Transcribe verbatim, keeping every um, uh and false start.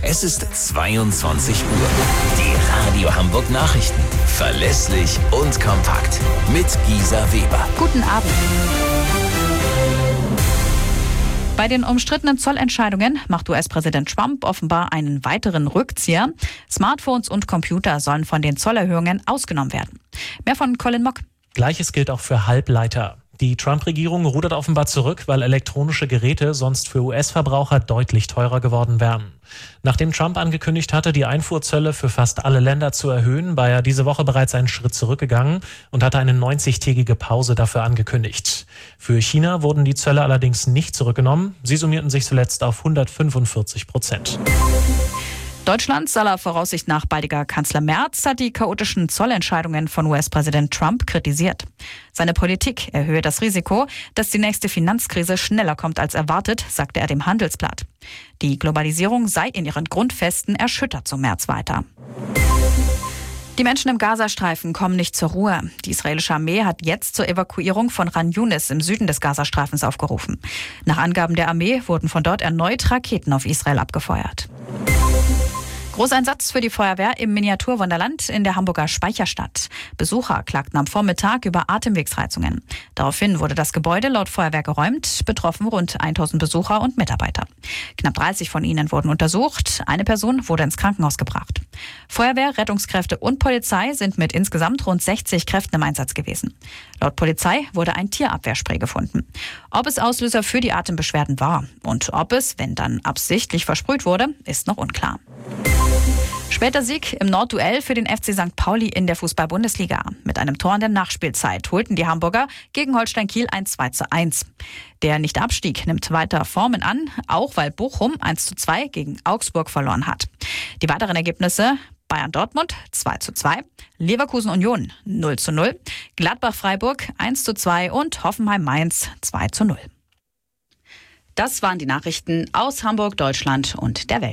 Es ist zweiundzwanzig Uhr. Die Radio Hamburg Nachrichten. Verlässlich und kompakt. Mit Gisa Weber. Guten Abend. Bei den umstrittenen Zollentscheidungen macht U S-Präsident Trump offenbar einen weiteren Rückzieher. Smartphones und Computer sollen von den Zollerhöhungen ausgenommen werden. Mehr von Colin Mock. Gleiches gilt auch für Halbleiter. Die Trump-Regierung rudert offenbar zurück, weil elektronische Geräte sonst für U S-Verbraucher deutlich teurer geworden wären. Nachdem Trump angekündigt hatte, die Einfuhrzölle für fast alle Länder zu erhöhen, war er diese Woche bereits einen Schritt zurückgegangen und hatte eine neunzigtägige Pause dafür angekündigt. Für China wurden die Zölle allerdings nicht zurückgenommen. Sie summierten sich zuletzt auf hundertfünfundvierzig Prozent. Deutschlands aller Voraussicht nach baldiger Kanzler Merz hat die chaotischen Zollentscheidungen von U S-Präsident Trump kritisiert. Seine Politik erhöhe das Risiko, dass die nächste Finanzkrise schneller kommt als erwartet, sagte er dem Handelsblatt. Die Globalisierung sei in ihren Grundfesten erschüttert, so Merz weiter. Die Menschen im Gazastreifen kommen nicht zur Ruhe. Die israelische Armee hat jetzt zur Evakuierung von Khan Yunis im Süden des Gazastreifens aufgerufen. Nach Angaben der Armee wurden von dort erneut Raketen auf Israel abgefeuert. Großeinsatz für die Feuerwehr im Miniaturwunderland in der Hamburger Speicherstadt. Besucher klagten am Vormittag über Atemwegsreizungen. Daraufhin wurde das Gebäude laut Feuerwehr geräumt, betroffen rund tausend Besucher und Mitarbeiter. Knapp dreißig von ihnen wurden untersucht, eine Person wurde ins Krankenhaus gebracht. Feuerwehr, Rettungskräfte und Polizei sind mit insgesamt rund sechzig Kräften im Einsatz gewesen. Laut Polizei wurde ein Tierabwehrspray gefunden. Ob es Auslöser für die Atembeschwerden war und ob es, wenn dann absichtlich versprüht wurde, ist noch unklar. Später Sieg im Nordduell für den F C Sankt Pauli in der Fußball-Bundesliga. Mit einem Tor in der Nachspielzeit holten die Hamburger gegen Holstein Kiel ein zwei zu eins. Der Nicht-Abstieg nimmt weiter Formen an, auch weil Bochum eins zu zwei gegen Augsburg verloren hat. Die weiteren Ergebnisse: Bayern-Dortmund zwei zu zwei, Leverkusen-Union null zu null, Gladbach-Freiburg eins zu zwei und Hoffenheim-Mainz zwei zu null. Das waren die Nachrichten aus Hamburg, Deutschland und der Welt.